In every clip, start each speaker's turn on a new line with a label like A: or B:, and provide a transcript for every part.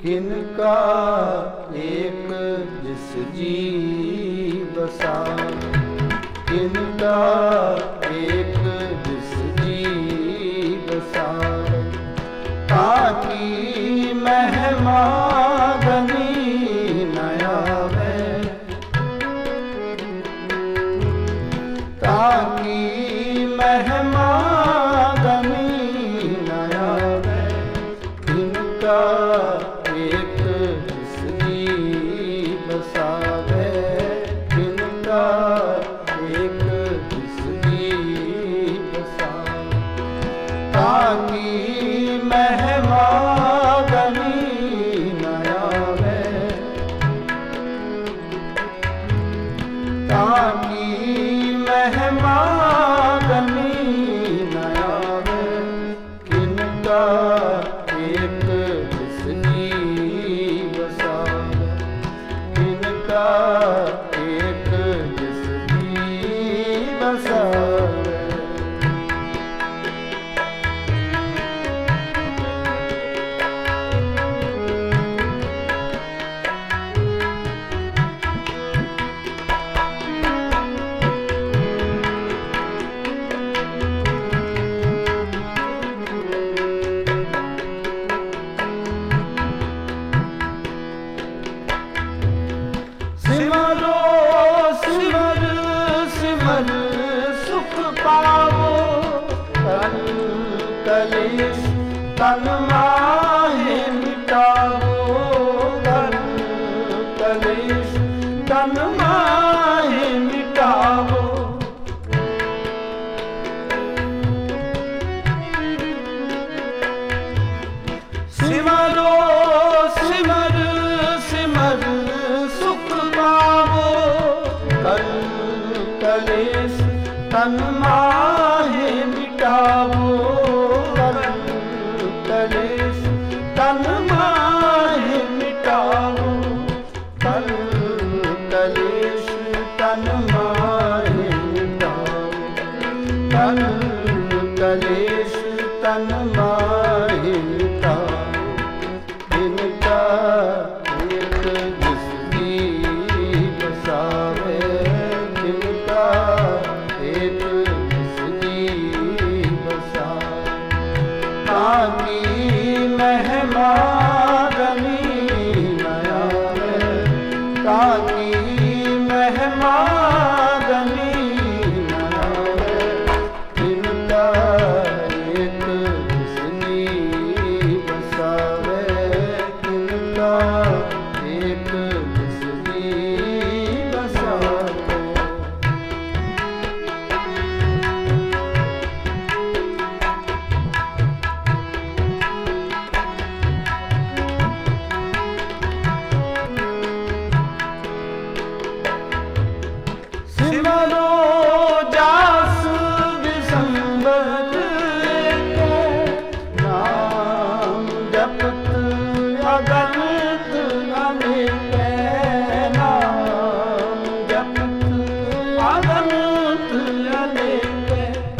A: किनका एक जिस जी बसाए, किनका एक जिस जी बसाए। ताकि महिमा गनी न आवे, ताकि महिमा गनी न आवे। किनका एक जिस जी बसावे, किनका एक जिस जी बसावे। ताकि महिमा गनी न आवे, ताकि महिमा गनी न आवे। किनका एक जिस जी बसावे, किनका एक जिस जी बसावे। सिमरो सिमर सिमर सुख पावो, तन कलेश तन माहे मिटावो। तन कलेश तन माहे मिटावो। सिमरो सिमर सिमर सुख पावो, कल कलेश तन माहे मिटावो। कल कलेश तन माहे मिटावो। कल कलेश तन माहे मिटावो। कल कलेश तन माहे मिटावो। किनका एक जिस जी बसावे, किनका एक जिस जी बसावे। ताकि महिमा गनी न आवे, ताकि महिमा गनी न आवे। किनका एक जिस जी बसावे, किनका एक जिस जी बसावे। सिमरो जास दिसंबर के, नाम जपत अगणित अनेक। नाम जपत अगणित अनेक।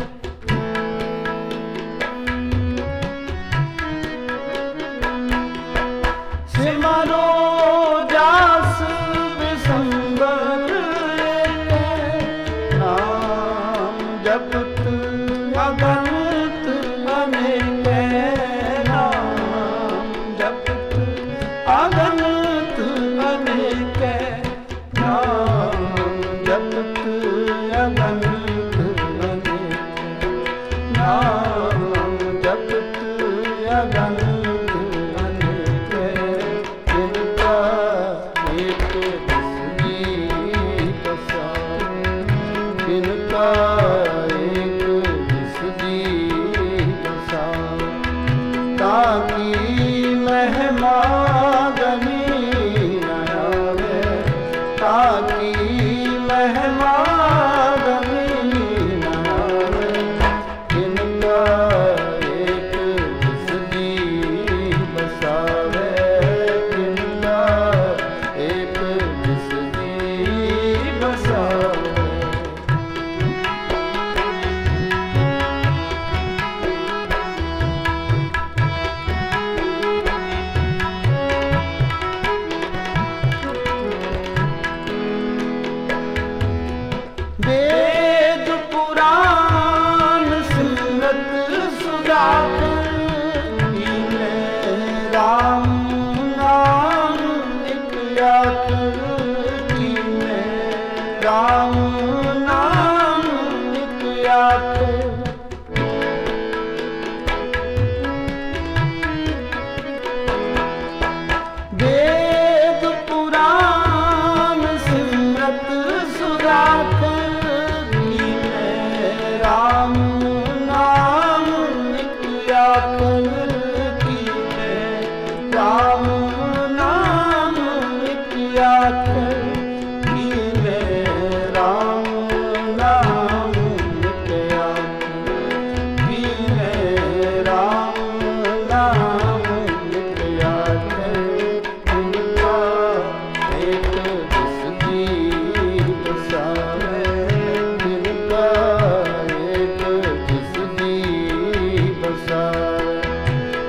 A: सिमरो जास दिसंबर के, नाम जपत अगणित अनेक। नाम जपत अगणित अनेक। नाम जपत अगणित अनेक। नाम जपत अगणित अनेक। किनका एक जिस जी बसावे, किनका एक जिस जी बसावे। ताकि महिमा गनी न आवे, ताकि महिमा गनी न आवे। किनका एक जिस जी बसावे, किनका एक जिस जी बसावे।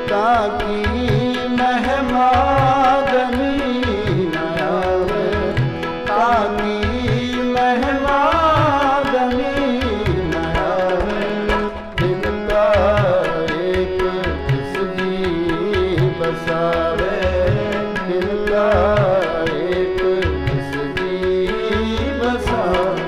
A: ताकी महिमा गनी न आवे, ताकी महिमा गनी न आवे। जिनका एक तिसजी बसावे, जिनका एक तिसजी बसावे।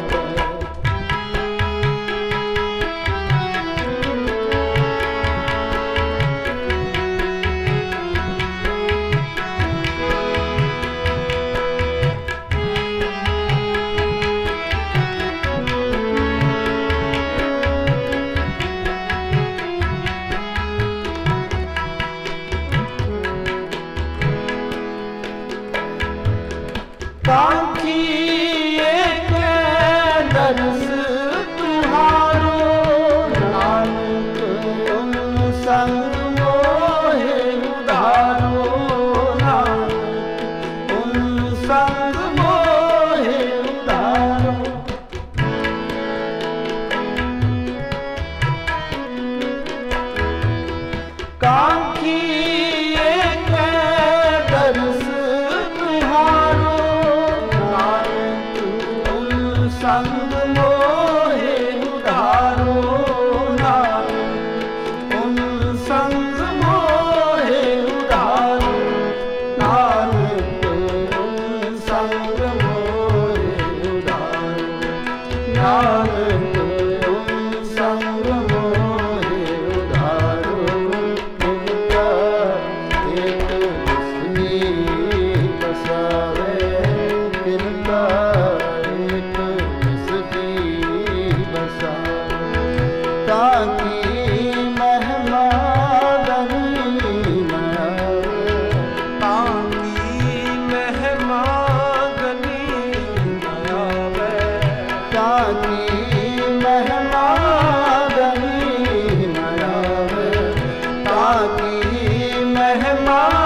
A: कांखी एक दर्श तुम्हारो, नानक तुम संग मोहे उधारो, नानक तुम संग मोहे उधारो। कांखी एक दर्श तुम्हारो, संग मोहे उधारो, नानक उन संग मोहे उधारो, नानक उन संग मोहे उधारो, नानक उन संग मोहे उधारो। जिनका एक तिसजी बसावे, जिनका ताकी महिमा गनी न आवे, ताकी महिमा गनी न आवे, ताकी महिमा गनी न आवे, ताकी महिमा